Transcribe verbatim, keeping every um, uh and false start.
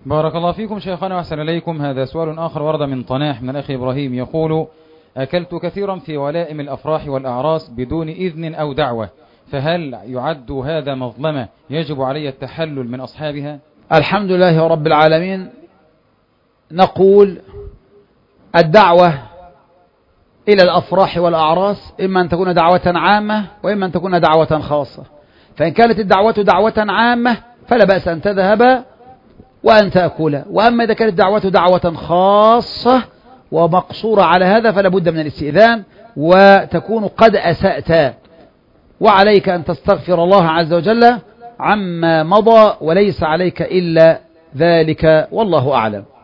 بارك الله فيكم شيخنا وأحسن إليكم. هذا سؤال آخر ورد من طناح من الأخ إبراهيم يقول: أكلت كثيرا في ولائم الأفراح والأعراس بدون إذن أو دعوة، فهل يعد هذا مظلمة يجب علي التحلل من أصحابها؟ الحمد لله رب العالمين. نقول الدعوة إلى الأفراح والأعراس إما أن تكون دعوة عامة وإما أن تكون دعوة خاصة. فإن كانت الدعوة دعوة عامة فلا بأس أن تذهب وأن تأكل، وأما إذا كانت دعوة دعوة خاصة ومقصورة على هذا فلا بد من الاستئذان وتكون قد أسأت، وعليك أن تستغفر الله عز وجل عما مضى وليس عليك إلا ذلك، والله أعلم.